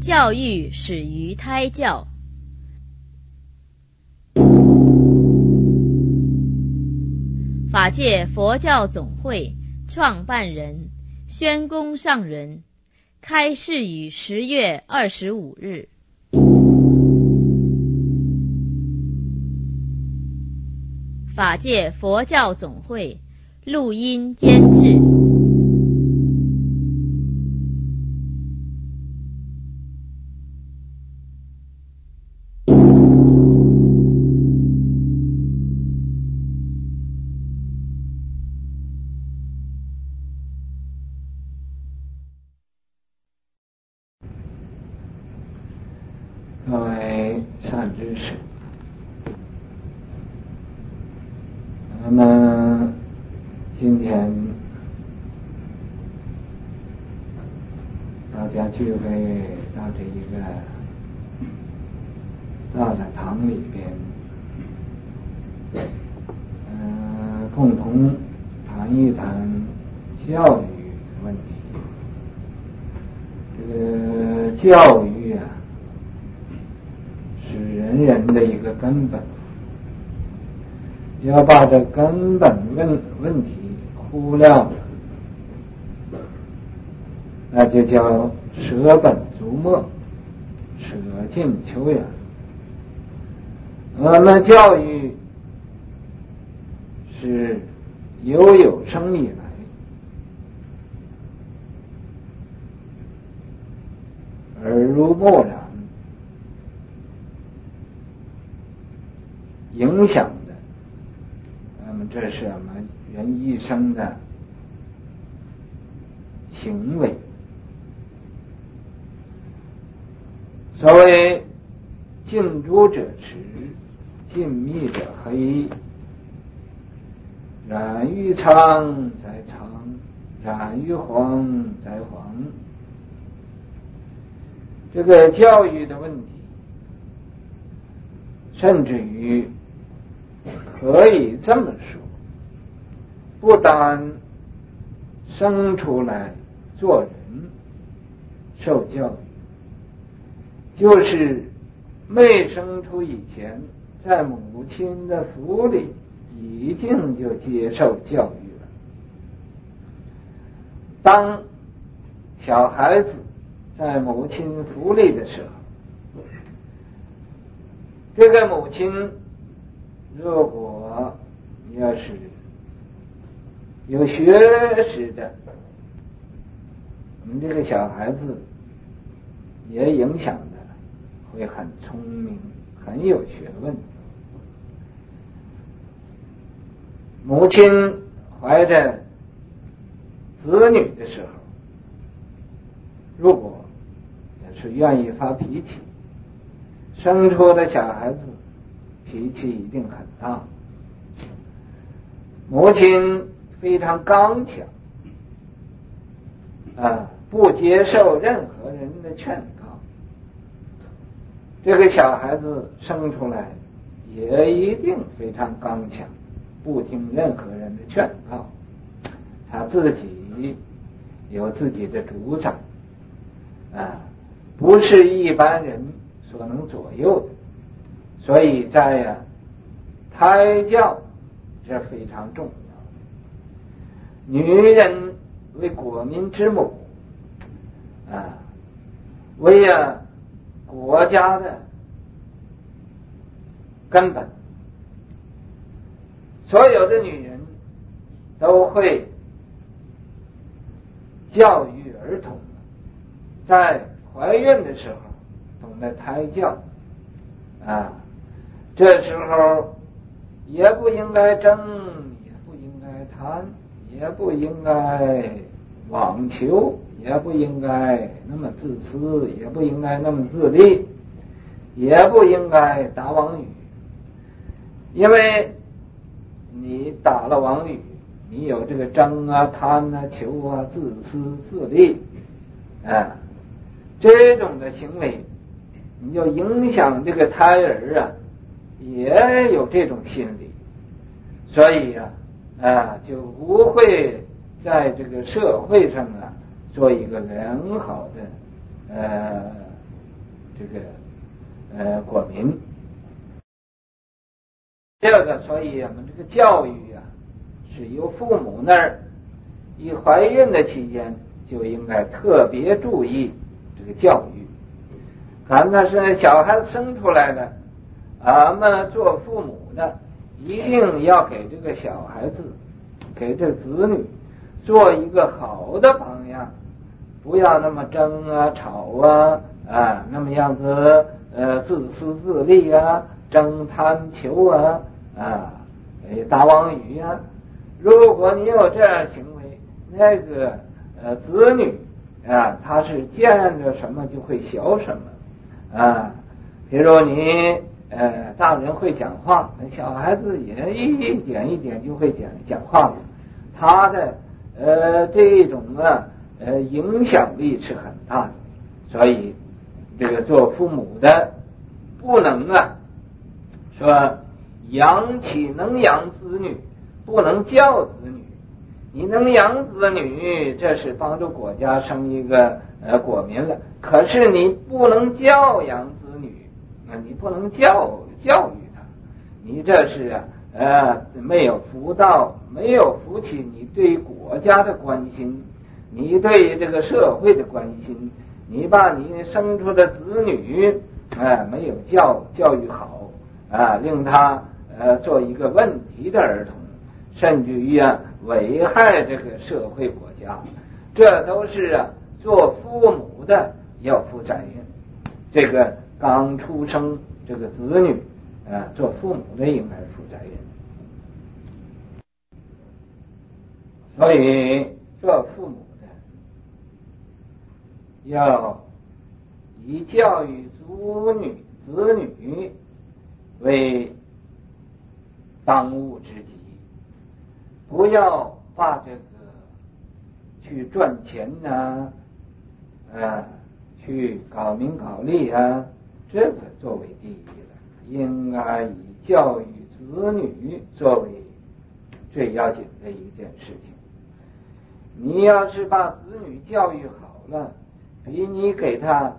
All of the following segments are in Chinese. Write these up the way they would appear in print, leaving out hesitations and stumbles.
教育始于胎教。法界佛教总会创办人宣公上人开示于10月25日。法界佛教总会录音监制。 各位善知识，那么今天大家聚会到这一个大的堂里边，共同谈一谈教育问题。这个教育啊，是人人的一个根本，要把这根本问题忽略了，那就叫舍本逐末，舍近求远。那么教育是有生以来耳濡目染影响的，那么这是我们人一生的行为。所谓近朱者赤，近墨者黑，染于苍在苍，染于黄在黄。这个教育的问题，甚至于可以这么说，不但生出来做人受教育，就是没生出以前，在母亲的腹里已经就接受教育了。当小孩子在母亲腹里的时候，这个母亲如果要是有学识的，我们这个小孩子也影响的会很聪明，很有学问。母亲怀着子女的时候，如果也是愿意发脾气，生出的小孩子脾气一定很大。母亲非常刚强，不接受任何人的劝告，这个小孩子生出来也一定非常刚强，不听任何人的劝告，他自己有自己的主张，不是一般人所能左右的。所以在胎教这非常重要。女人为国民之母，为国家的根本。所有的女人都会教育儿童，在怀孕的时候懂得胎教，这时候也不应该争，也不应该贪，也不应该妄求，也不应该那么自私，也不应该那么自利，也不应该打妄语。因为你打了妄语，你有这个争啊、贪啊、求啊、自私自利，这种的行为，你就影响这个胎儿也有这种心理，所以就不会在这个社会上做一个良好的这个国民。这个所以我们这个教育啊，是由父母那儿以怀孕的期间就应该特别注意这个教育。咱那是小孩子生出来了，俺们做父母的一定要给这个小孩子，给这个子女做一个好的榜样，不要那么争啊吵啊那么样子自私自利啊，争贪求啊打妄语啊。如果你有这样行为，那个子女他是见着什么就会学什么比如你大人会讲话，小孩子也一点一点就会讲话了。他的这种影响力是很大的。所以这个做父母的不能说能养子女，不能教子女。你能养子女，这是帮助国家生一个国民了。可是你不能教养子女你不能教育他，你这是没有福道，没有福气。你对国家的关心，你对这个社会的关心，你把你生出的子女没有教育好令他做一个问题的儿童，甚至于危害这个社会国家，这都是做父母的要负责任。这个刚出生这个子女做父母的应该负责任。所以做父母的要以教育子女为当务之急，不要把这个去赚钱去搞名搞利这个作为第一了，应该以教育子女作为最要紧的一件事情。你要是把子女教育好了，比你给他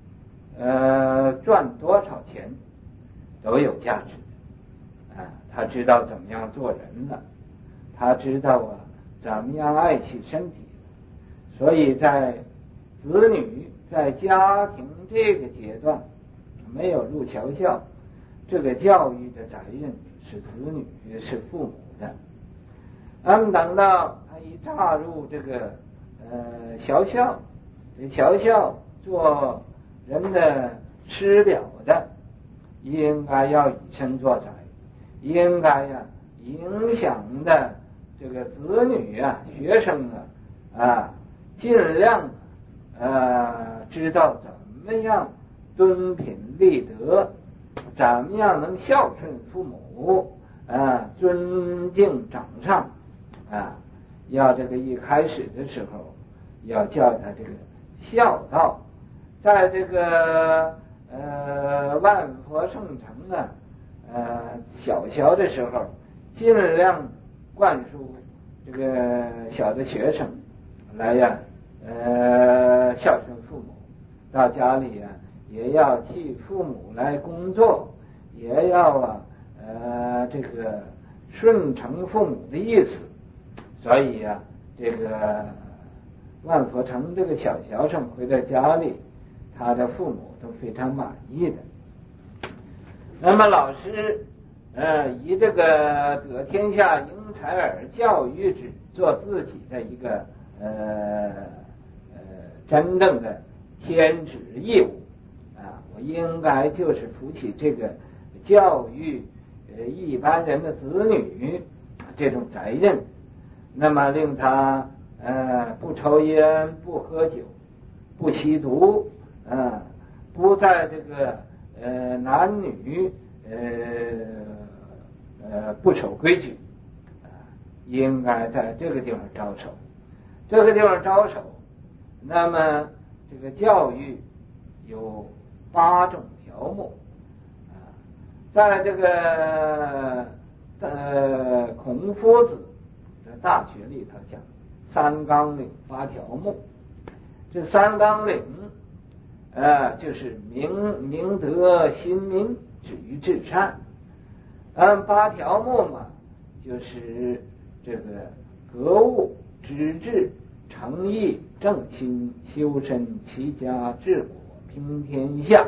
赚多少钱都有价值他知道怎么样做人了，他知道怎么样爱惜身体了。所以在子女在家庭这个阶段没有入学校，这个教育的责任是子女是父母的。等到他一踏入这个学校，这学校做人的师表的，应该要以身作则，应该影响的这个子女学生尽量知道怎么样敦品立德，怎么样能孝顺父母尊敬长上要这个一开始的时候要教他这个孝道。在这个万佛圣城小的时候尽量灌输这个小的学生来孝顺父母，到家里也要替父母来工作，也要这个顺承父母的意思。所以这个万佛城这个小学生回到家里，他的父母都非常满意的。那么老师以这个得天下英才而教育之做自己的一个真正的天职义务我应该就是负起这个教育一般人的子女这种责任。那么令他不抽烟，不喝酒，不吸毒不在这个男女不守规矩应该在这个地方着手。这个地方着手，那么这个教育有8种条目在这个孔夫子的大学里头讲3纲领8条目。这3纲领就是明德亲民，止于至善。8条目嘛，就是这个格物、致知、诚意、正心、修身、齐家、治国、平天下。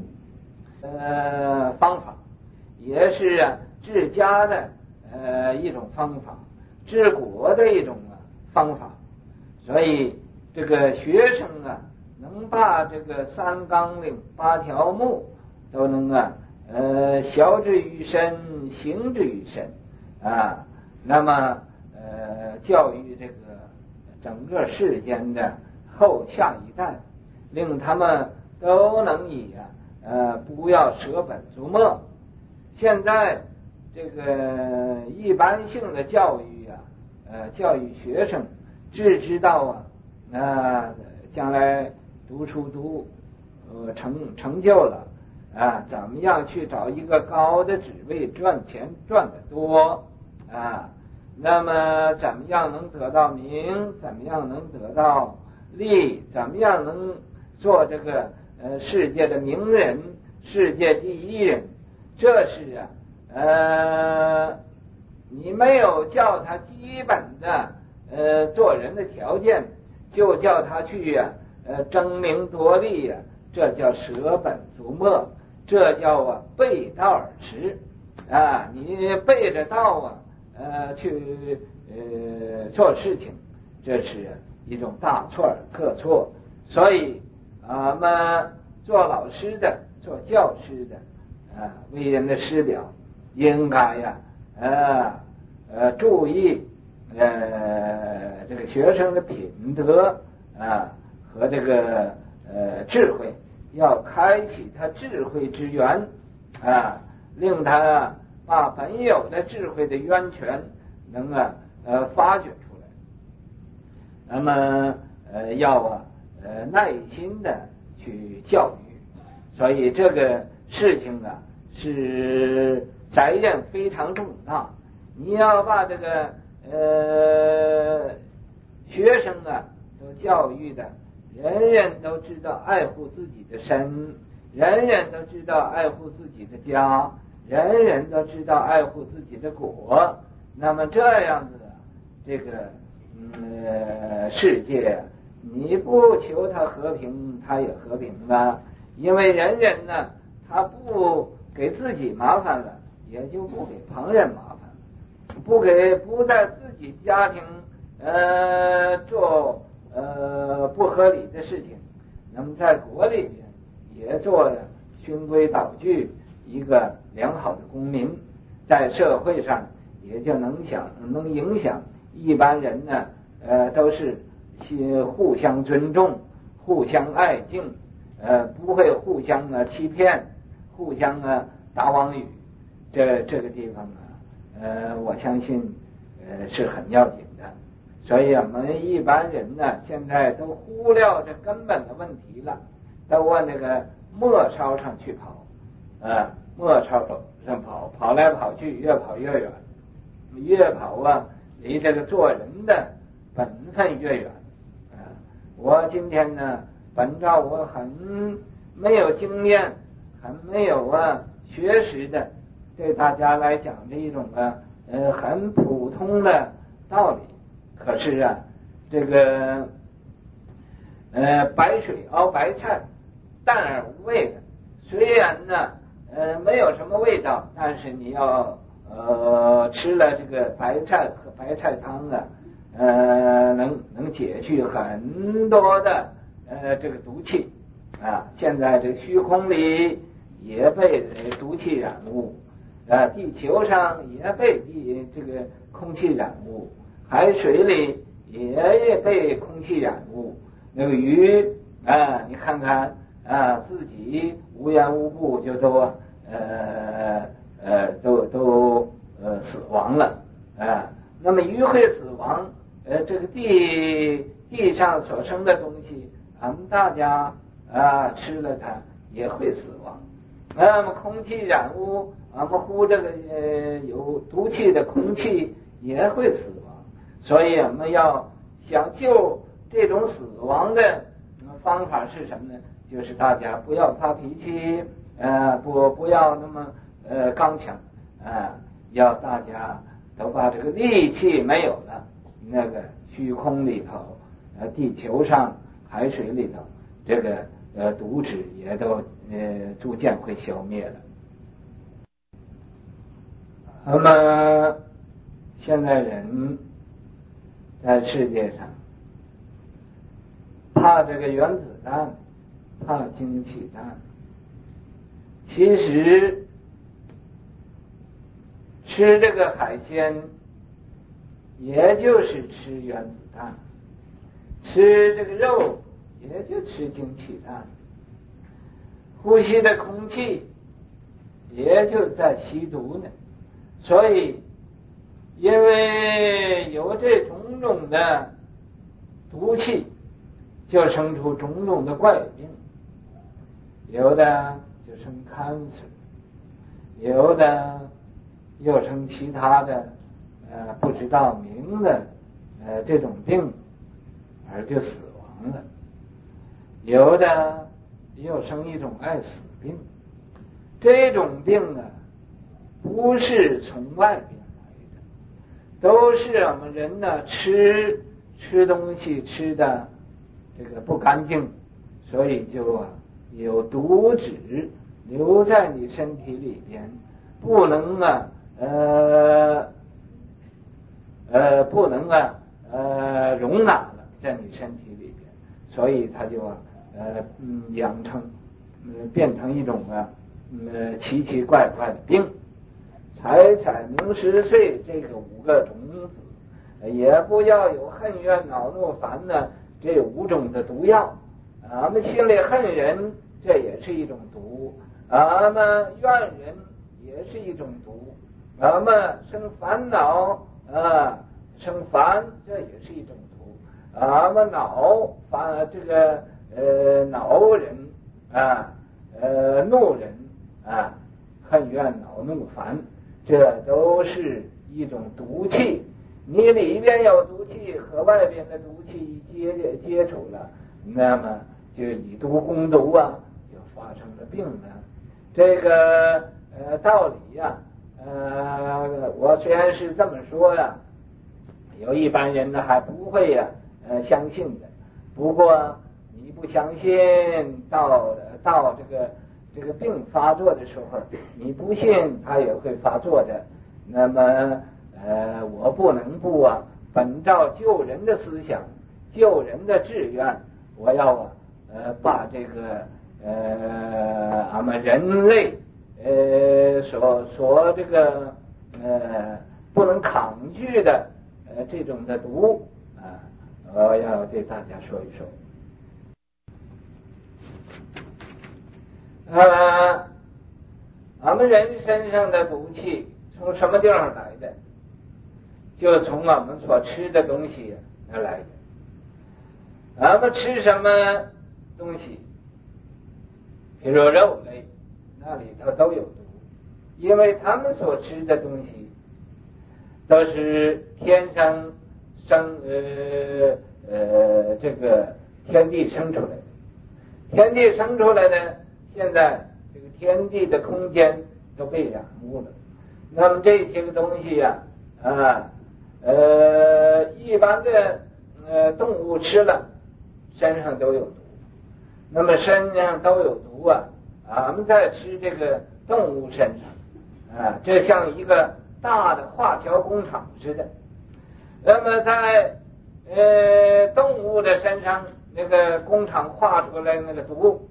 方法也是治家的一种方法，治国的一种方法。所以这个学生能把这个3纲领8条目都能晓之于身，行之于身那么教育这个整个世间的后下一代，令他们都能以不要舍本逐末。现在这个一般性的教育教育学生只知道将来读书成就了怎么样去找一个高的职位，赚钱赚得多那么怎么样能得到名，怎么样能得到利，怎么样能做这个世界的名人，世界第一人。这是你没有叫他基本的做人的条件，就叫他去争名夺利这叫舍本逐末，这叫背道而驰你背着道去做事情，这是一种大错而特错。所以我们做老师的，做教师的为人的师表，应该注意这个学生的品德和这个智慧，要开启他智慧之源令他把本有的智慧的源泉能发掘出来。那么要耐心的去教育。所以这个事情是责任非常重大。你要把这个学生都教育的人人都知道爱护自己的身，人人都知道爱护自己的家，人人都知道爱护自己的国，那么这样子这个世界你不求他和平，他也和平因为人人他不给自己麻烦了，也就不给旁人麻烦，不在自己家庭做不合理的事情，那么在国里边也做循规蹈矩，一个良好的公民，在社会上也就能影响一般人都是互相尊重，互相爱敬，不会互相欺骗，互相打妄语。这个地方我相信是很要紧的。所以我们一般人现在都忽略这根本的问题了，都往那个末梢上去跑末梢上跑来跑去，越跑越远，越跑离这个做人的本分越远我今天本着我很没有经验，很没有学识的，对大家来讲的一种很普通的道理。可是这个白水熬白菜，淡而无味的，虽然没有什么味道，但是你要吃了这个白菜和白菜汤能解去很多的这个毒气现在这虚空里也被毒气染污地球上也被这个空气染污，海水里也被空气染污。那个鱼你看看自己无缘无故就都死亡了那么鱼会死亡这个地上所生的东西，俺们大家吃了它也会死亡。那么空气染污，俺们呼这个有毒气的空气也会死亡。所以我们要想救这种死亡的方法是什么呢？就是大家不要发脾气，不要那么刚强，要大家都把这个戾气没有了，那个虚空里头，地球上海水里头，这个毒质也都逐渐会消灭了。那么现在人在世界上怕这个原子弹，怕氢气弹，其实吃这个海鲜也就是吃原子弹，吃这个肉也就吃氢气弹，呼吸的空气也就在吸毒呢。所以因为有这种种的毒气，就生出种种的怪病，有的就生 cancer， 有的又生其他的不知道名的这种病而就死亡了，有的又生一种爱死病。这种病不是从外边来的，都是我们人吃东西吃的这个不干净，所以就有毒质留在你身体里边，不能容纳了在你身体里边，所以它就养成变成一种奇奇怪怪的病。财名食睡这个5个种子，也不要有恨怨恼怒烦这5种的毒药。俺们心里恨人，这也是一种毒；俺们怨人也是一种毒；俺们生烦恼生烦，这也是一种毒；俺们恼人怒人恨怨恼怒烦，这都是一种毒气。你里边有毒气和外边的毒气接触了，那么就以毒攻毒就发生了病了。这个道理我虽然是这么说有一般人还不会相信的。不过你不相信，到这个病发作的时候，你不信它也会发作的。那么我不能不本照救人的思想，救人的志愿，我要把这个俺们人类所这个不能抗拒的这种的毒我要对大家说一说。俺们人身上的毒气从什么地方来的？就从我们所吃的东西而来的。俺们吃什么东西？比如肉类，那里头都有毒，因为他们所吃的东西都是天上这个天地生出来的。天地生出来的，现在这个天地的空间都被染污了。那么这些个东西一般的动物吃了身上都有毒。那么身上都有毒俺们在吃这个动物身上这像一个大的化学工厂似的。那么在动物的身上，那个工厂化出来那个毒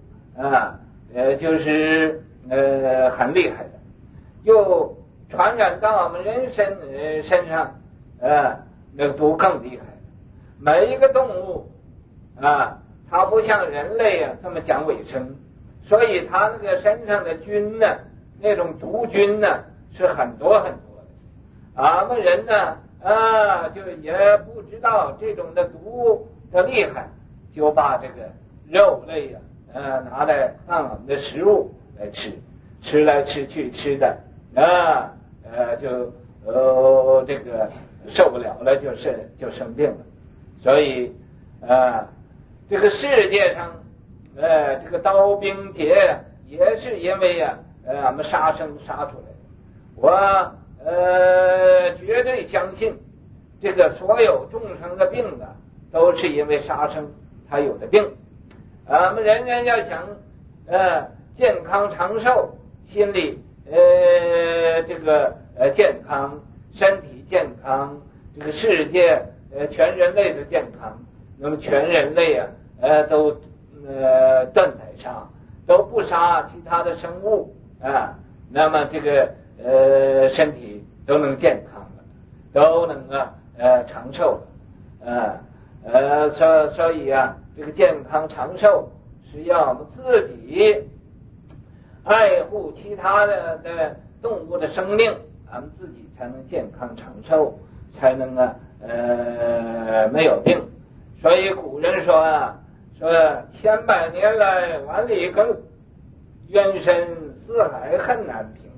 就是很厉害的，又传染到我们人身上那个毒更厉害。每一个动物它不像人类这么讲卫生，所以它那个身上的菌那种毒菌是很多很多的。俺们人就也不知道这种的毒的厉害，就把这个肉类拿来当我们的食物来吃来吃去吃的就这个受不了了，就生病了。所以这个世界上这个刀兵劫也是因为俺们杀生杀出来的。我绝对相信这个所有众生的病都是因为杀生才有的病。俺们人人要想健康长寿，心理这个健康，身体健康，这个世界全人类的健康，那么全人类都断宰杀，都不杀其他的生物那么这个身体都能健康了，都能长寿了所以这个健康长寿是要我们自己爱护其他的动物的生命，俺们自己才能健康长寿，才能没有病。所以古人说千百年来碗里羹，冤深似海恨难平。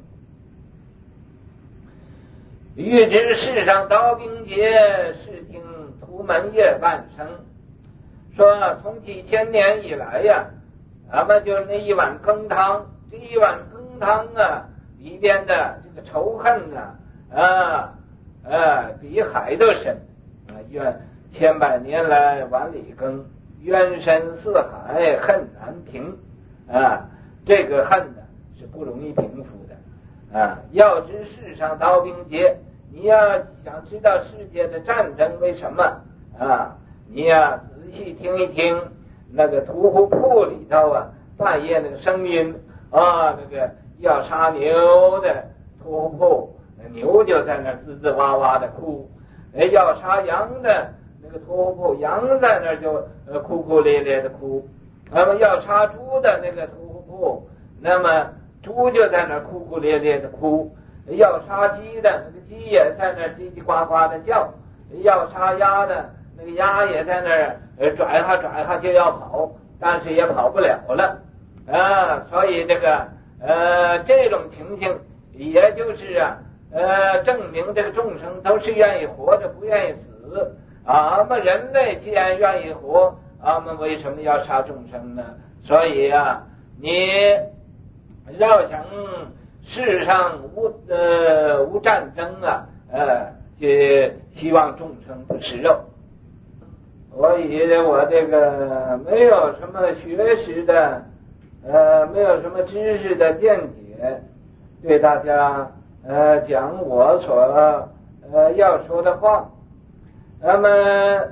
欲知世上刀兵劫，试听屠门夜半声。说从几千年以来俺们就是那一碗羹汤，这一碗羹汤里边的这个仇恨比海都深千百年来碗里羹，冤深似海恨难平这个恨是不容易平复的要知世上刀兵劫，你要想知道世界的战争为什么你仔细听一听那个屠户铺里头半夜那个声音那个要杀牛的屠户铺，牛就在那吱吱哇哇的哭，要杀羊的那个屠户铺，羊在那就哭哭咧咧的哭，那么要杀猪的那个屠户铺，那么猪就在那哭哭咧咧的哭，要杀鸡的那个鸡也在那叽叽呱呱的叫，要杀鸭的那个鸭也在那拽哈就要跑，但是也跑不了了所以这个这种情形也就是证明这个众生都是愿意活着不愿意死俺们人类既然愿意活，俺们为什么要杀众生呢？所以你要想世上无战争就希望众生不吃肉。我以我这个没有什么学识的没有什么知识的见解，对大家讲我所要说的话。那么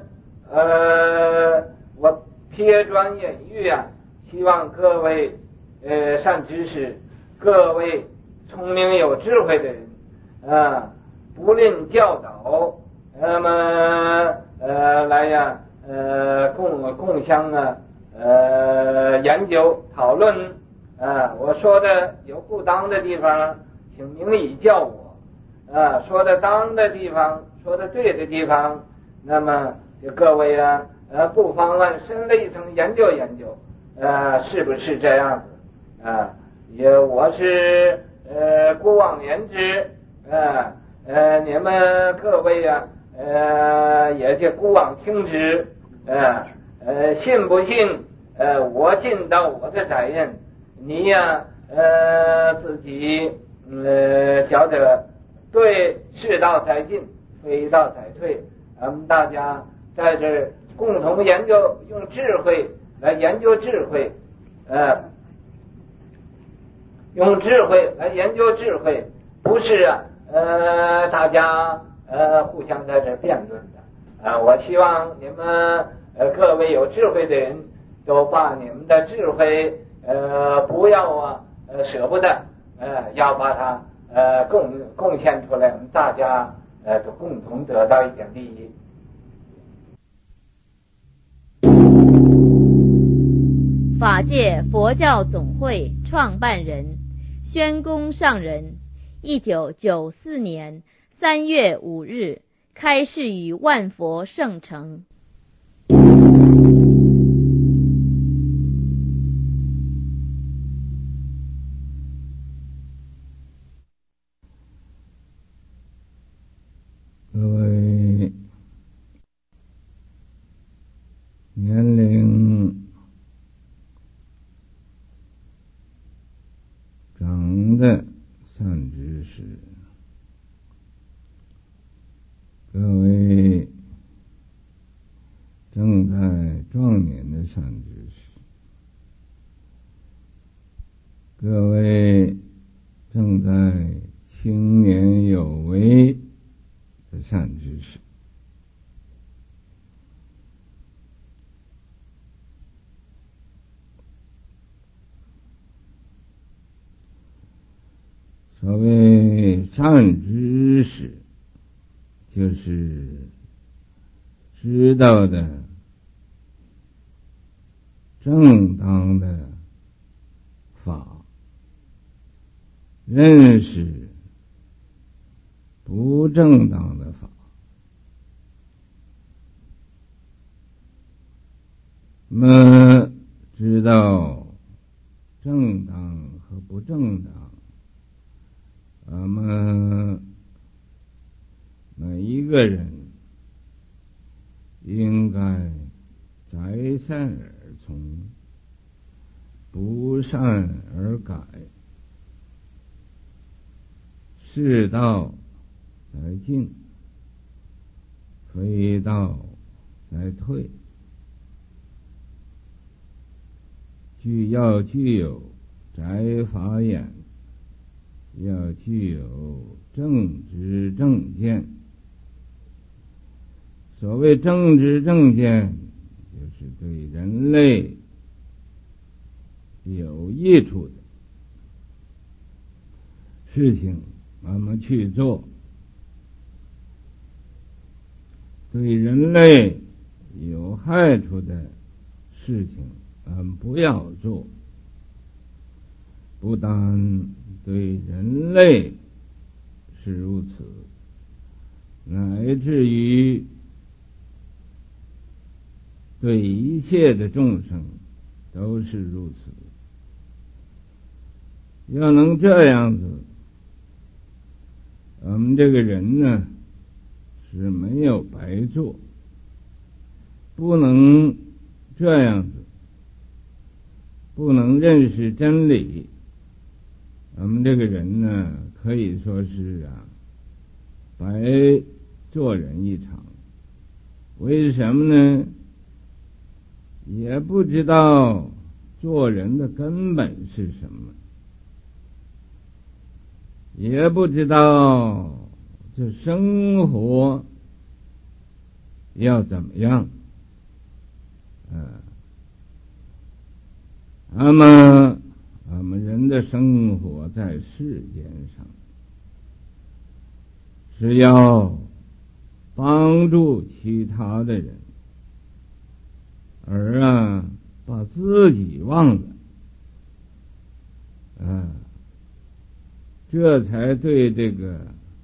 我撇砖引玉希望各位善知识，各位聪明有智慧的人不吝教导，那么来共相研究讨论我说的有不当的地方，请明以教我说的当的地方，说的对的地方，那么就各位不妨深了一层研究研究是不是这样子我是姑妄言之你们各位也就姑妄听之信不信我尽到我的责任，你自己晓得对是道才进，非道才退。咱们大家在这共同研究，用智慧来研究智慧用智慧来研究智慧，不是大家互相在这辩论的我希望你们各位有智慧的人都把你们的智慧不要舍不得要把它贡献出来，我们大家都共同得到一点利益。 法界佛教总会创办人宣公上人，1994年3月5日开示于万佛圣城。 各位年龄所谓善知识，就是知道的正当的法，认识不正当的法。我们知道正当和不正当，我们每一个人应该择善而从，不善而改，是道在进，非道在退。要具有宅法眼，要具有正知正见。所谓正知正见，就是对人类有益处的事情我们去做，对人类有害处的事情不要做。不但对人类是如此，乃至于对一切的众生都是如此。要能这样子，我们这个人呢是没有白做。不能这样子，不能认识真理，我们这个人呢可以说是白做人一场。为什么呢？也不知道做人的根本是什么，也不知道这生活要怎么样。那么我们人的生活在世间上是要帮助其他的人，而把自己忘了，这才对这个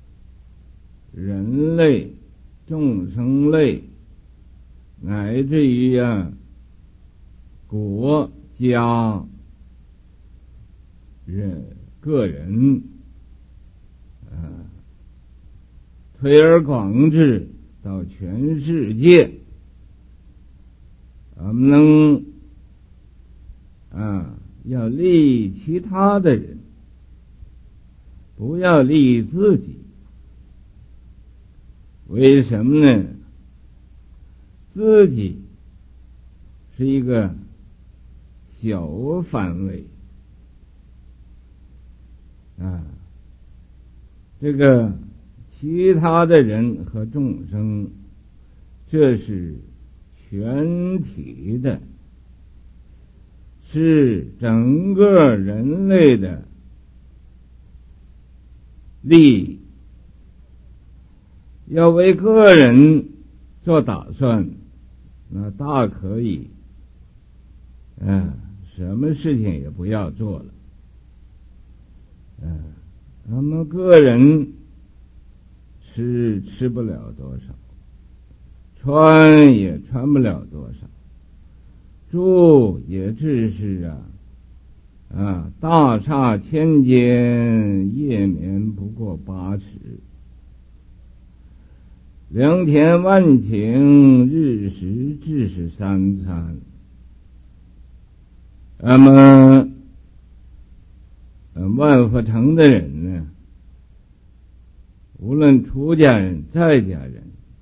人类、众生类，乃至于国家、个人，推而广之到全世界，我们能要利益其他的人，不要利益自己。为什么呢？自己是一个小范围这个其他的人和众生，这是全体的，是整个人类的利益。要为个人做打算，那大可以什么事情也不要做了。那么个人吃不了多少，穿也穿不了多少，住也只是大厦千间，夜眠不过8尺。良田万顷，日食至是3餐。那么万佛城的人呢，无论出家人在家人，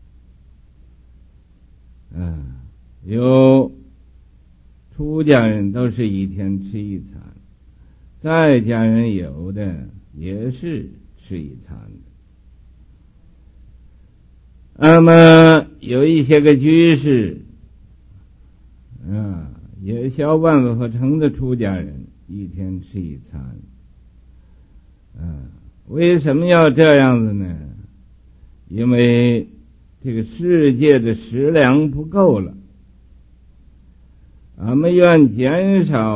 有出家人都是1天吃1餐，在家人有的也是吃1餐的。那么有一些个居士也像万佛城的出家人1天吃1餐。 为什么要这样子呢？因为这个世界的食粮不够了，俺们愿减少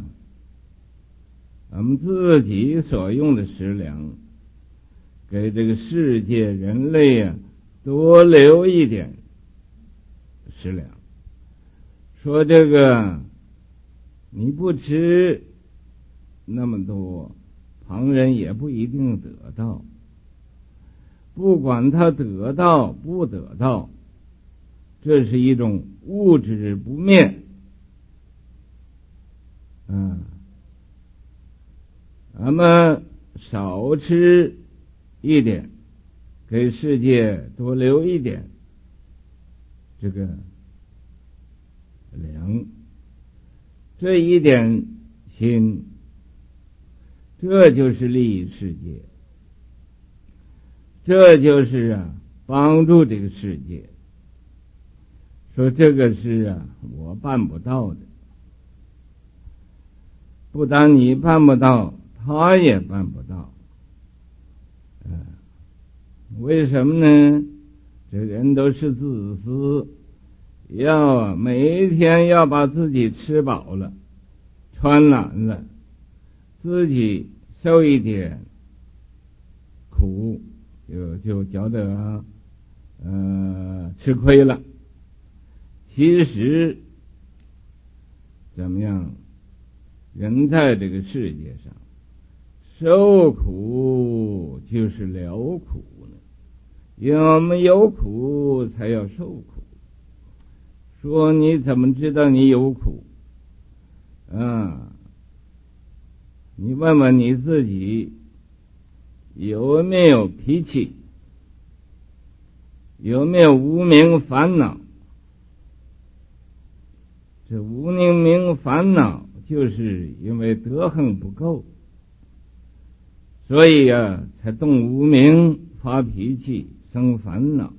俺们自己所用的食粮，给这个世界人类多留一点食粮。说这个你不吃那么多，旁人也不一定得到，不管他得到不得到，这是一种物质不灭。咱们少吃一点，给世界多留一点这个粮，这一点心，这就是利益世界，这就是帮助这个世界。说这个是我办不到的，不但你办不到，他也办不到。为什么呢？这人都是自私，要每一天要把自己吃饱了穿暖了，自己受一点苦就觉得吃亏了。其实怎么样，人在这个世界上受苦就是了苦呢，因为我们有苦才要受苦。说你怎么知道你有苦？你问问你自己，有没有脾气？有没有无明烦恼？这无明烦恼就是因为德行不够，所以才动无明，发脾气，生烦恼。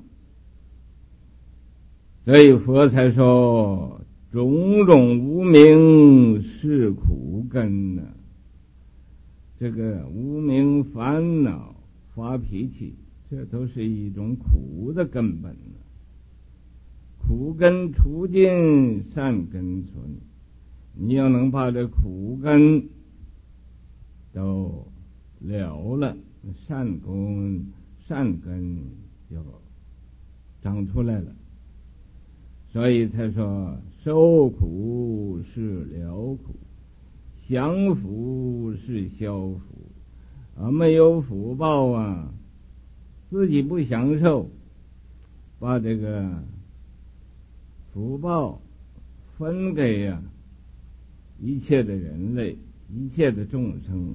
所以佛才说种种无明是苦根呢。这个无明烦恼发脾气，这都是一种苦的根本呢。苦根除尽，善根存。你要能把这苦根都了了，善根就长出来了。所以才说受苦是了苦，享福是消福。没有福报自己不享受，把这个福报分给一切的人类，一切的众生。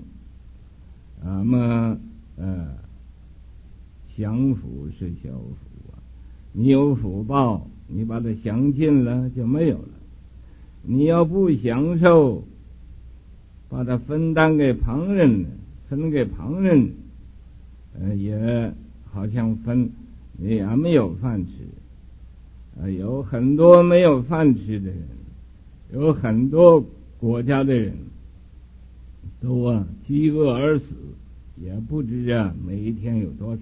享福是消福你有福报，你把它享尽了就没有了。你要不享受，把它分担给旁人，分给旁人，也好像分你也没有饭吃。有很多没有饭吃的人，有很多国家的人都饥饿而死，也不知每一天有多少。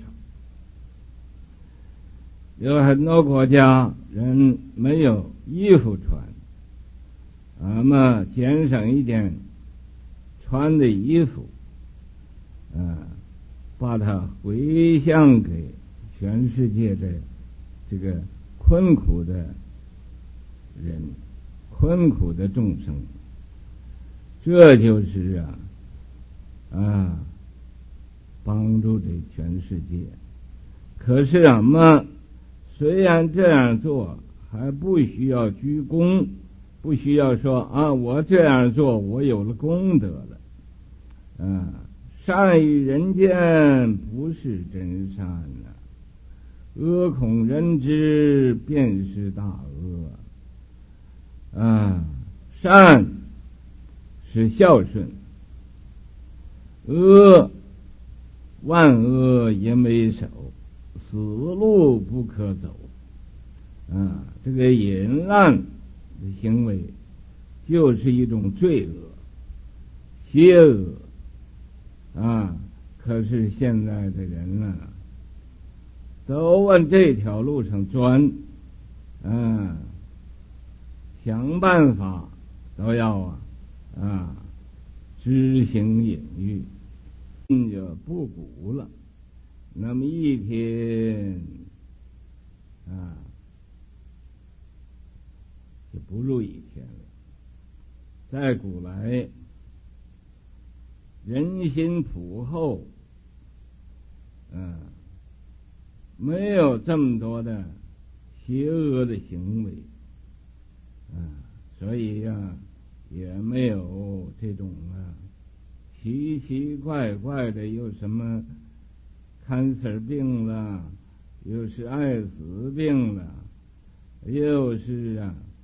有很多国家人没有衣服穿，减省一点穿的衣服，把它回向给全世界的这个困苦的人，困苦的众生。这就是帮助这全世界。可是虽然这样做，还不需要居功，不需要说我这样做我有了功德了。善于人间不是真善恶恐人知便是大恶。善是孝顺，恶万恶淫为首，死路不可走。这个淫乱的行为就是一种罪恶、邪恶， 可是现在的人呢，都往这条路上钻，想办法都要知行隐喻，就不古了。那么一天就不如一天了。在古来，人心朴厚，没有这么多的邪恶的行为，所以也没有这种奇奇怪怪的，有什么cancer病了，又是爱死病了，又是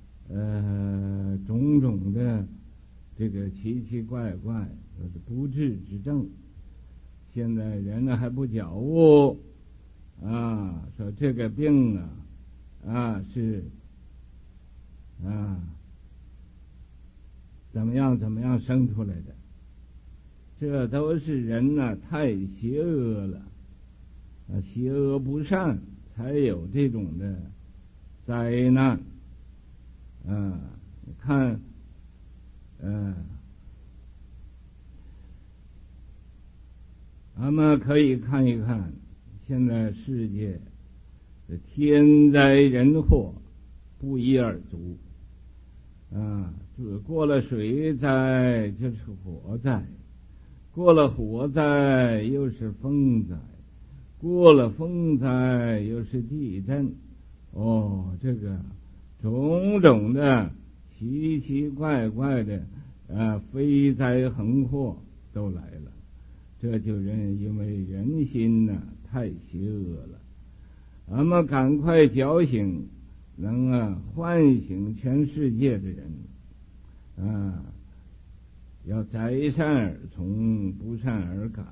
种种的这个奇奇怪怪的不治之症。现在人呢还不觉悟说这个病是怎么样生出来的，这都是人太邪恶了，邪恶不善，才有这种的灾难。你看咱们可以看一看现在世界的天灾人祸不一而足，过了水灾就是火灾，过了火灾又是风灾，过了风灾又是地震。这个种种的奇奇怪怪的非灾横祸都来了。这就因为人心太邪恶了。咱们赶快觉醒，能唤醒全世界的人，要择善而从，不善而改，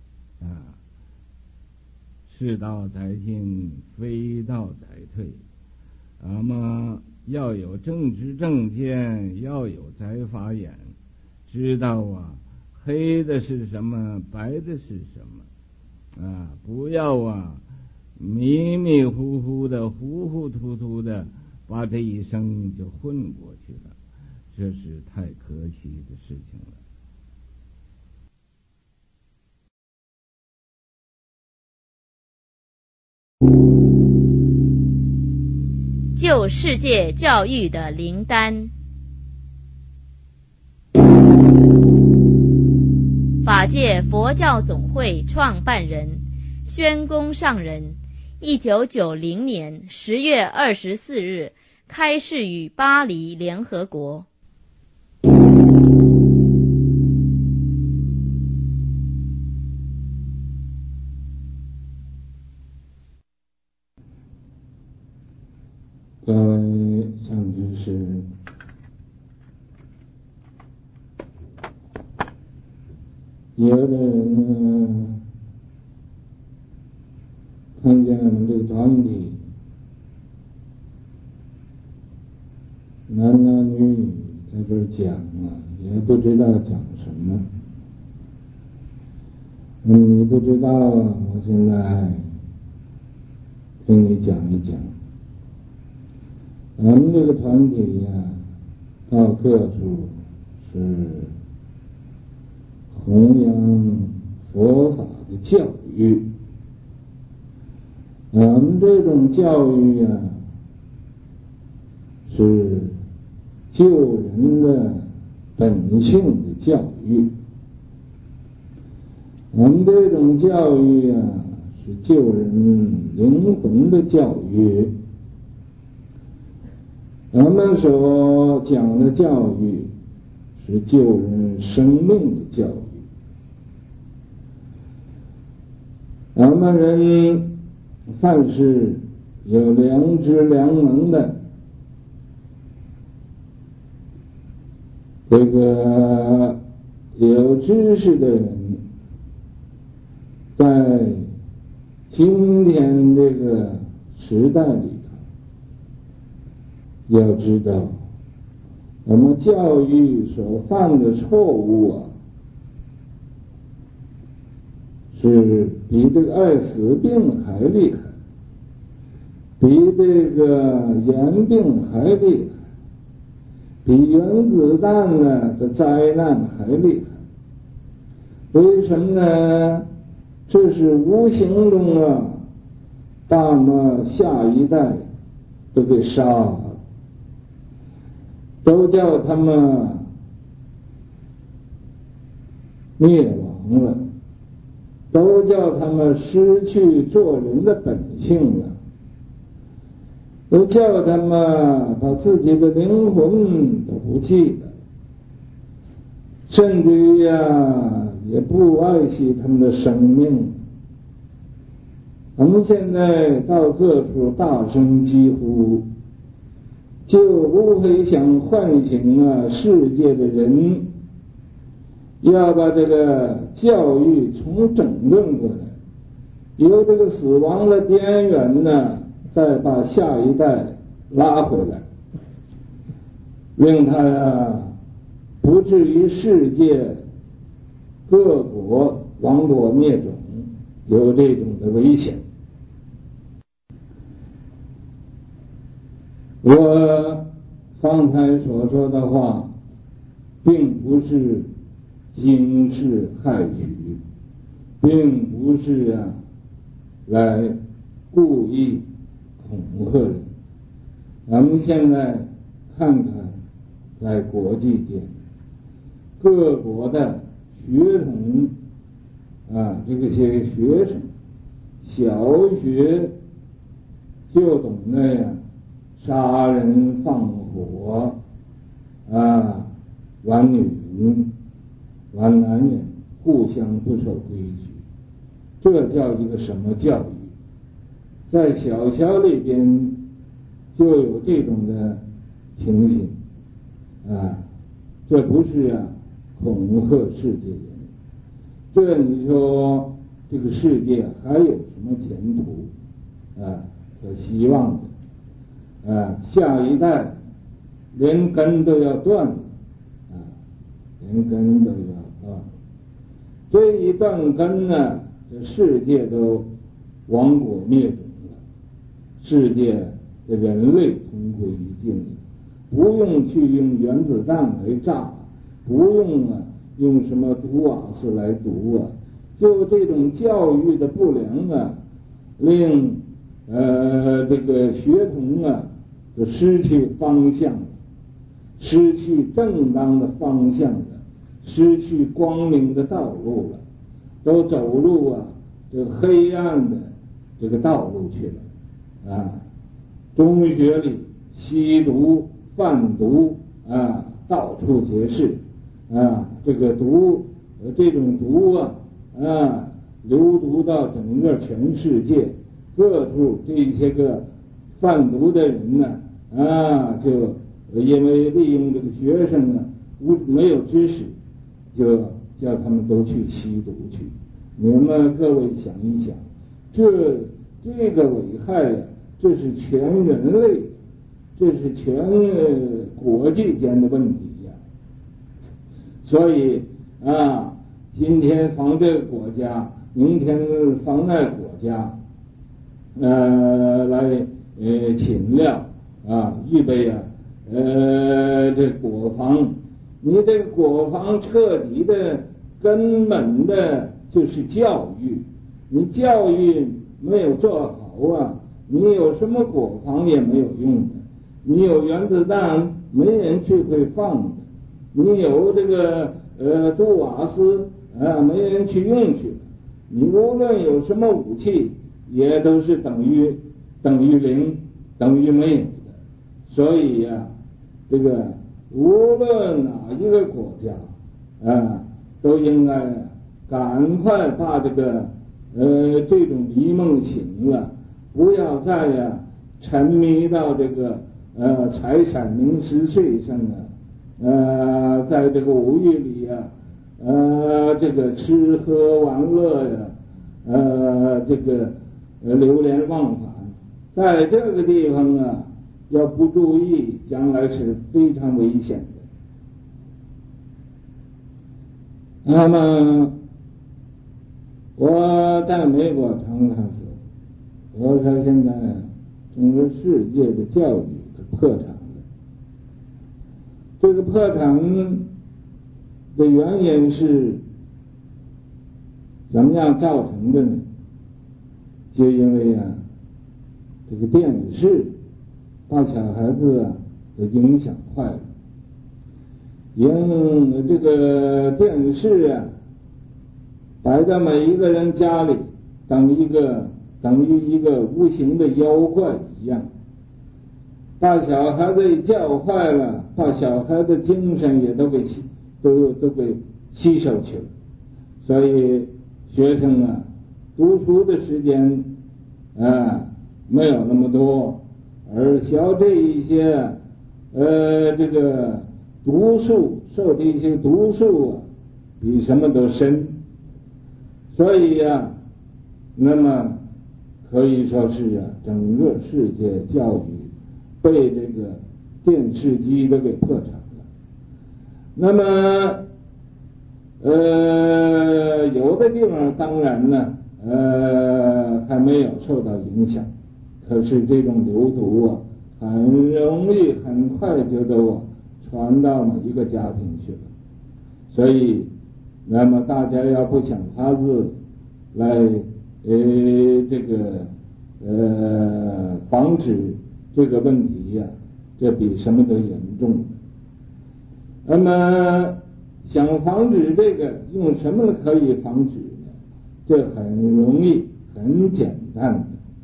是道在进，非道在退。咱们要有正知正见，要有在法眼，知道黑的是什么，白的是什么，不要迷迷糊糊的、糊糊涂涂的，把这一生就混过去了，这是太可惜的事情了。 旧世界教育的灵丹。法界佛教总会创办人宣公上人1990年10月24日开示于巴黎联合国。 各位上知识，有的人看见我们这个团体，男女在这儿讲也不知道讲什么。你不知道我现在跟你讲一讲。咱们这个团体到各处是弘扬佛法的教育。咱们这种教育是救人的本性的教育。咱们这种教育是救人灵魂的教育。咱们所讲的教育是救人生命的教育。咱们人凡是有良知良能的，这个有知识的人，在今天这个时代里，要知道我们教育所犯的错误是比这个爱死病还厉害，比这个炎病还厉害，比原子弹呢的灾难还厉害。为什么呢？这是无形中啊，把我们下一代都给杀了，都叫他们灭亡了，都叫他们失去做人的本性了，都叫他们把自己的灵魂都不记得，甚至于也不爱惜他们的生命。我们现在到各处大声疾呼，就无非想唤醒世界的人，要把这个教育重整顿过来，由这个死亡的边缘呢，再把下一代拉回来，令他不至于世界各国亡国灭种，有这种的危险。我刚才所说的话，并不是惊世骇俗，并不是来故意恐吓人。咱们现在看看，在国际间，各国的学童这个些学生，小学就懂得杀人放火玩女人玩男人，互相不守规矩，这叫一个什么教育？在小学里边就有这种的情形这不是恐吓世界人，这你说这个世界还有什么前途和希望的？下一代连根都要断了连根都要断了。这一断根呢，这世界都亡国灭种了，世界的人类同归于尽了，不用去用原子弹来炸，不用用什么毒瓦斯来毒就这种教育的不良令这个学童就失去方向了，失去正当的方向了，失去光明的道路了，都走入这个黑暗的这个道路去了中学里吸毒贩毒到处皆是这个毒这种毒流毒到整个全世界各处，这些个贩毒的人就因为利用这个学生没有知识，就叫他们都去吸毒去。你们各位想一想，这个危害这是全人类，这是全国际间的问题所以今天防这个国家，明天防那个国家来勤料预备这国防。你这个国防彻底的根本的就是教育，你教育没有做好你有什么国防也没有用的。你有原子弹没人去会放的，你有这个毒瓦斯没人去用去，你无论有什么武器也都是等于零，等于没有的。所以这个无论哪一个国家都应该赶快把这个这种迷梦醒了，不要再沉迷到这个财产民事税上在这个五欲里这个吃喝玩乐这个流连忘返，在这个地方要不注意，将来是非常危险的。那么我在美国常常说，我说现在整个世界的教育都破产了。这个破产的原因是怎么样造成的呢？就因为这个电视把小孩子都影响坏了。这个电视摆在每一个人家里，等于一个无形的妖怪一样，把小孩子教坏了，把小孩的精神也都给吸收去了。所以学生读书的时间没有那么多，而学这一些这个毒素，受这些毒素比什么都深。所以那么可以说是整个世界教育被这个电视机都给破产了。那么有的地方当然呢还没有受到影响，可是这种流毒很容易很快就都传到某一个家庭去了。所以那么大家要不想法子来这个防止这个问题这比什么都严重。那么想防止这个，用什么可以防止呢？这很容易很简单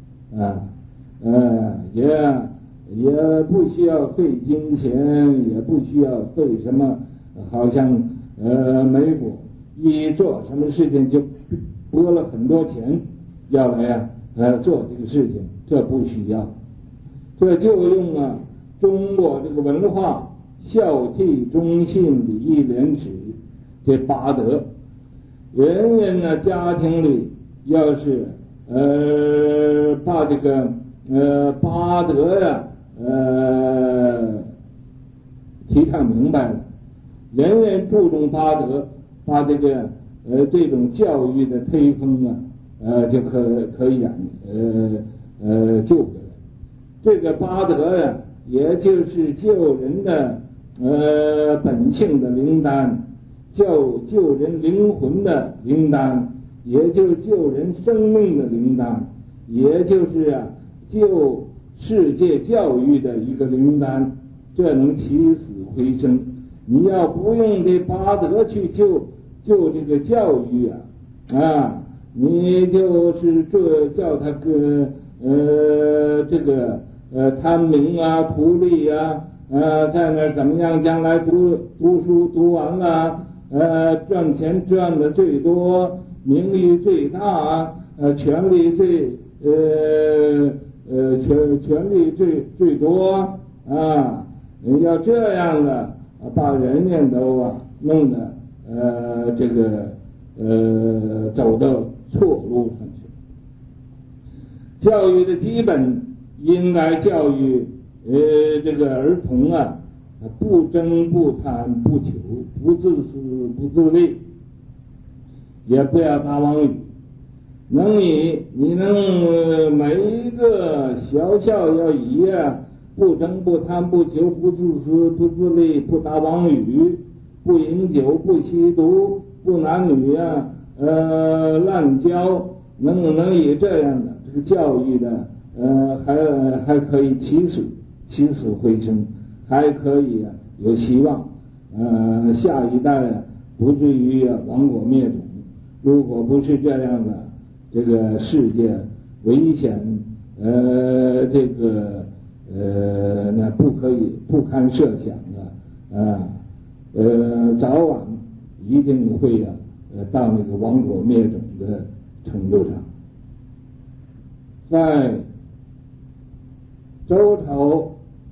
的也不需要费金钱，也不需要费什么，好像美国一做什么事情就拨了很多钱要来做这个事情，这不需要。这就用中国这个文化孝悌忠信礼义廉耻这八德。人人家庭里要是把这个八德提倡明白了，人人注重八德，把这个这种教育的推风就可以救回来。这个八德也就是救人的本性的灵丹，救人灵魂的灵丹，也就是救人生命的灵丹，也就是救世界教育的一个灵丹，这能起死回生。你要不用这八德去救这个教育你就是叫他这个贪名图利在那怎么样，将来读书读完了赚钱赚的最多，名利最大权力权力最多要这样的把人人都弄得这个走到错路上去。教育的基本应该教育这个儿童不争不贪不求，不自私不自利，也不要打妄语。你能每一个小要以不争不贪不求不自私不自利不打妄语不饮酒不吸毒不男女滥交，能以这样的这个教育的还可以起死回生，还可以有希望下一代不至于亡国灭种。如果不是这样的，这个世界危险这个那不堪设想早晚一定会到那个亡国灭种的程度上。在周朝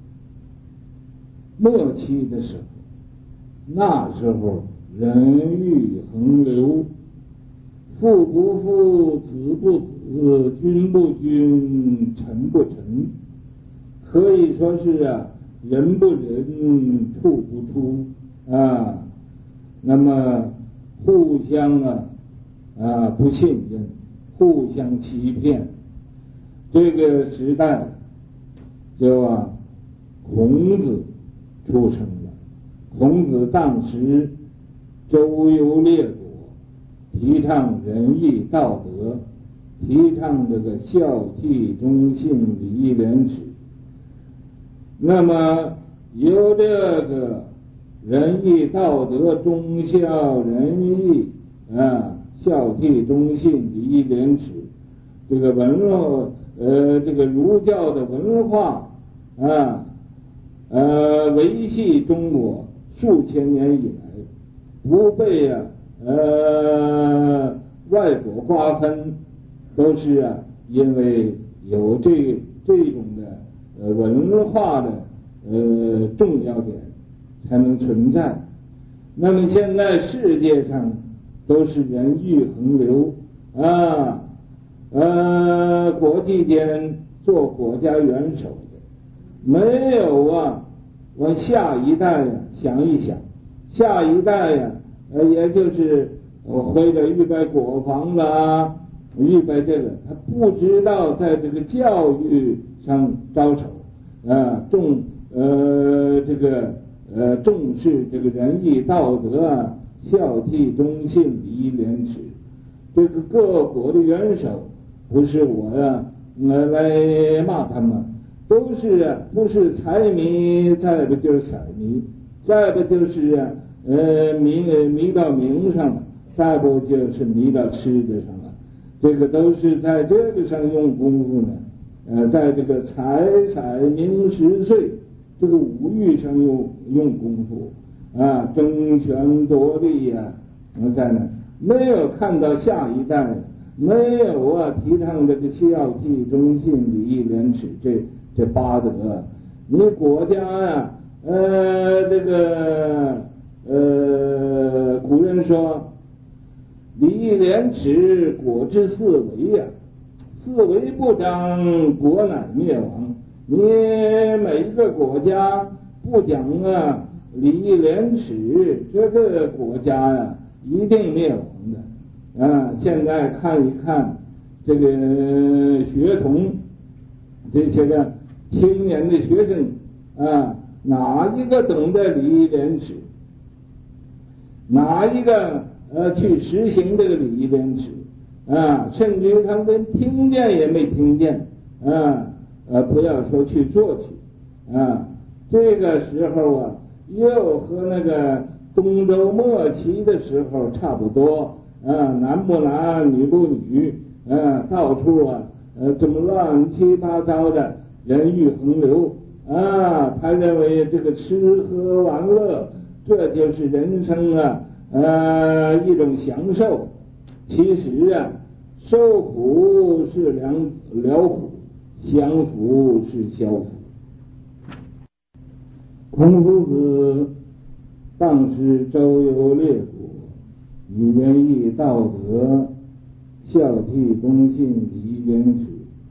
末期的时候，那时候人欲横流，父不父，子不子，君不君，臣不臣，可以说是人不人，畜不畜那么互相不信任，互相欺骗。这个时代就孔子出生了。孔子当时周游列国，提倡仁义道德，提倡这个孝悌忠信礼义廉耻。那么由这个仁义道德忠孝仁义孝悌忠信礼义廉耻，这个这个儒教的文化维系中国数千年以来，不被外国瓜分，都是因为有这种的文化的重要点才能存在。那么现在世界上都是人欲横流国际间做国家元首的没有我下一代想一想，下一代也就是我为了预备国防啦，预备这个，他不知道在这个教育上着手重视这个仁义道德孝悌忠信礼义廉耻。这个各国的元首不是我来骂他们，都是不是财迷，再不就是色迷，再不就是迷到名上了，再不就是迷到吃的上了。这个都是在这个上用功夫呢，在这个财色名食睡这个五欲上用功夫争权夺利在那没有看到下一代，没有提倡这个孝悌忠信礼义廉耻这八德。你国家这个古人说礼义廉耻国之四维四维不张，国乃灭亡。你每一个国家不讲礼义廉耻，这个国家一定灭亡的现在看一看这个学童，这些个青年的学生哪一个懂得礼义廉耻？哪一个去实行这个礼义廉耻甚至于他们连听见也没听见不要说去做去这个时候又和那个东周末期的时候差不多男不男女不女到处这么乱七八糟的，人欲横流他认为这个吃喝玩乐这就是人生一种享受。其实受苦是了苦，享福是消福。孔夫子当时周游列国，以仁义道德孝悌忠信礼义廉耻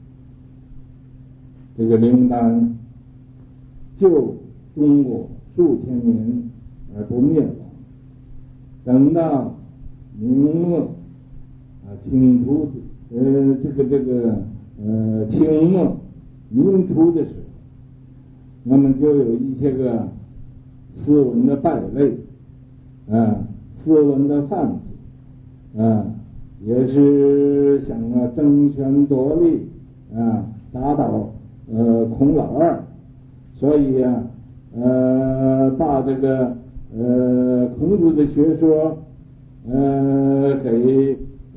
这个灵丹救中国数千年而不灭亡。等到明末清初清末民初的时候，那么就有一些个斯文的败类斯文的贩子也是想争权夺利打倒孔老二，所以把这个孔子的学说给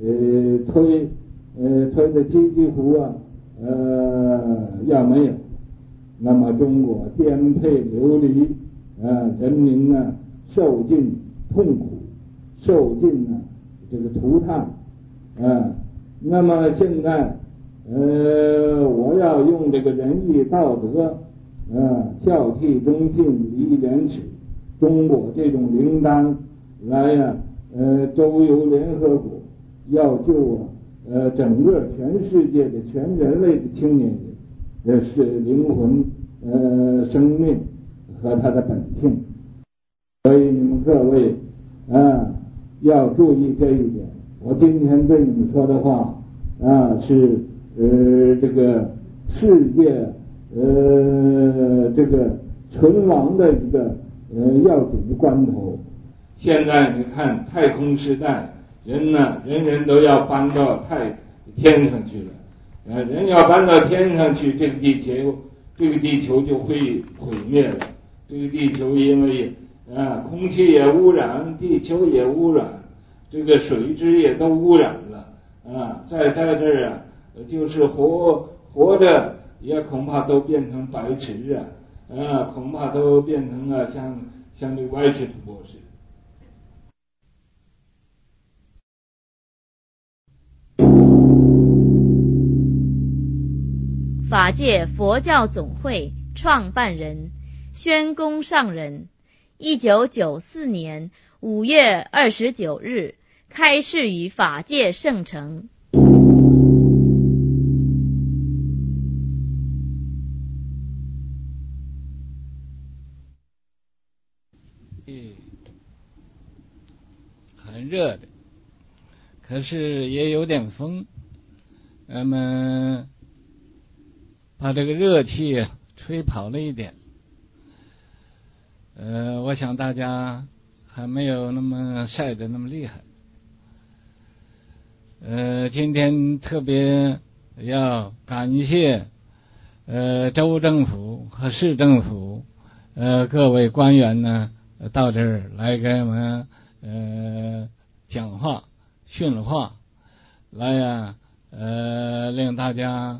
推的几乎要没有。那么中国颠沛流离人民受尽痛苦，受尽这个涂炭那么现在我要用这个仁义道德孝悌忠信礼义廉耻中国这种灵丹来周游联合国，要救整个全世界的全人类的青年人是灵魂生命和他的本性。所以你们各位要注意这一点我今天对你们说的话是这个世界这个存亡的一个要紧的关头。现在你看太空时代，人人都要搬到天上去了，人要搬到天上去，这个地球就会毁灭了。这个地球因为空气也污染，地球也污染，这个水质也都污染了在这儿就是活着也恐怕都变成白痴恐怕都变成了像这个歪曲土博士。 法界佛教总会创办人宣公上人，1994年5月29日开示于法界圣城。 很热的，可是也有点风，那么把这个热气吹跑了一点。我想大家还没有那么晒得那么厉害。今天特别要感谢州政府和市政府各位官员呢到这儿来给我们讲话训话，来令大家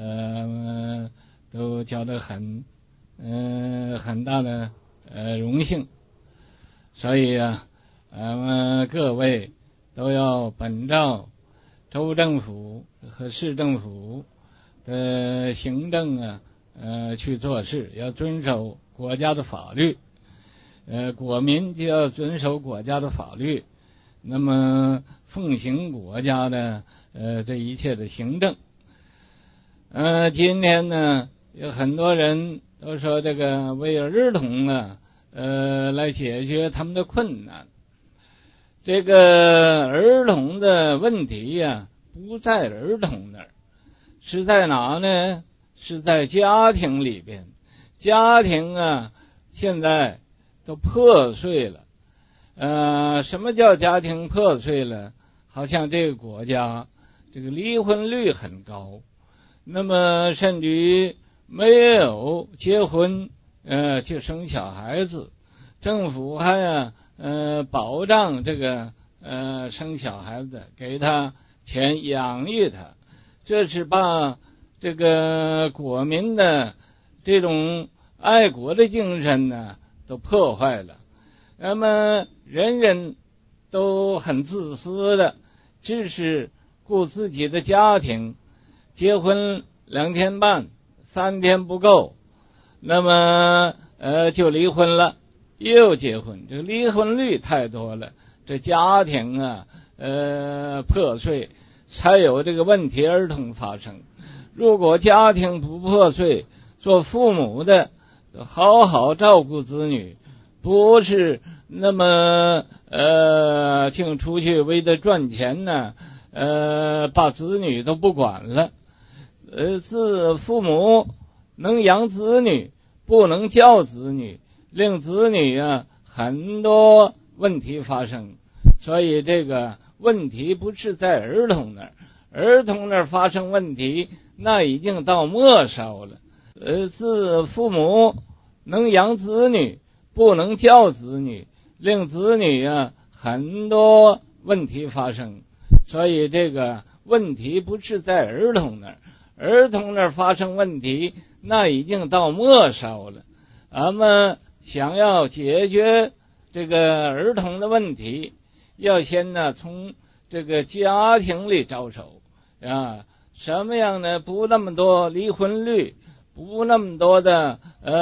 都觉得很大的荣幸。所以各位都要本照州政府和市政府的行政去做事，要遵守国家的法律，国民就要遵守国家的法律，那么奉行国家的这一切的行政。今天呢有很多人都说这个为儿童来解决他们的困难。这个儿童的问题不在儿童那儿，是在哪呢？是在家庭里边。家庭现在都破碎了。什么叫家庭破碎了？好像这个国家这个离婚率很高，那么甚至于没有结婚就生小孩子，政府还保障这个生小孩子，给他钱养育他，这是把这个国民的这种爱国的精神都破坏了。那么人人都很自私的，只是顾自己的家庭，结婚2天半3天不够，那么就离婚了，又结婚，这个离婚率太多了，这家庭破碎，才有这个问题儿童发生。如果家庭不破碎，做父母的好好照顾子女，不是那么净出去为了赚钱把子女都不管了。父母能养子女，不能教子女，令子女很多问题发生。所以这个问题不是在儿童那儿，儿童那儿发生问题，那已经到末梢了。父母能养子女，不能教子女，令子女很多问题发生。所以这个问题不是在儿童那儿，儿童那儿发生问题，那已经到末梢了。咱们想要解决这个儿童的问题，要先从这个家庭里着手什么样呢？不那么多离婚率，不那么多的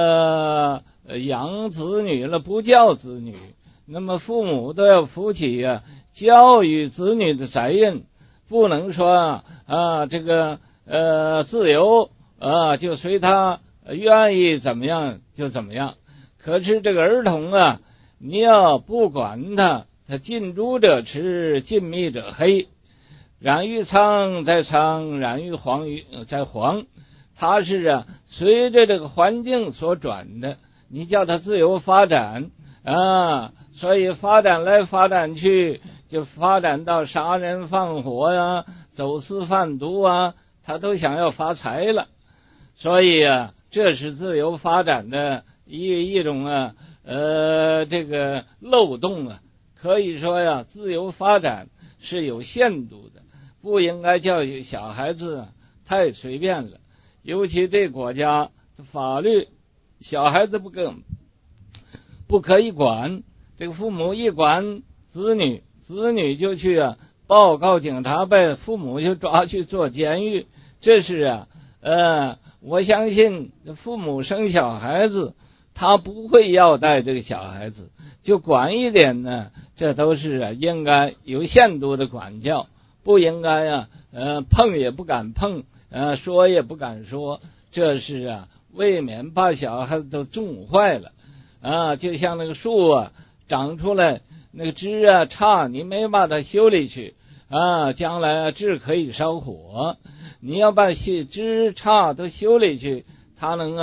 养子女了，不教子女，那么父母都要负起教育子女的责任，不能说这个自由就随他愿意怎么样就怎么样。可是这个儿童你要不管他， 它近朱者赤，近密者黑，染于苍在苍，染于黄在黄，它是随着这个环境所转的。你叫它自由发展所以发展来发展去，就发展到杀人放火走私贩毒它都想要发财了。所以这是自由发展的一种这个漏洞可以说自由发展是有限度的，不应该教育小孩子太随便了。尤其这国家的法律，小孩子不可以管，这个父母一管子女就去报告警察，被父母就抓去做监狱。这是我相信父母生小孩子，他不会要带这个小孩子，就管一点呢，这都是应该有限度的管教，不应该碰也不敢碰，说也不敢说，这是未免把小孩子都种坏了就像那个树长出来，那个枝差，你没把它修理去将来枝可以烧火。你要把枝杈都修理去，它能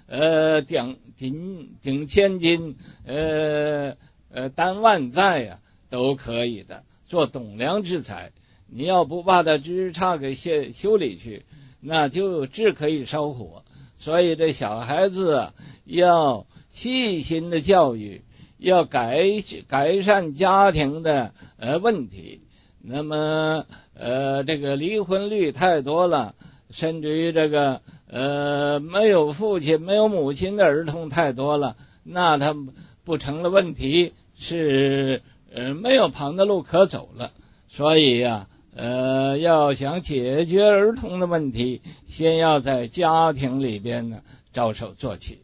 顶千斤担万载都可以的，做栋梁之材。你要不把它枝杈给修理去，那就枝可以烧火。所以这小孩子要细心的教育，要改善家庭的问题。那么这个离婚率太多了，甚至于这个没有父亲没有母亲的儿童太多了，那他不成了问题，是没有旁的路可走了。所以要想解决儿童的问题，先要在家庭里边着手做起。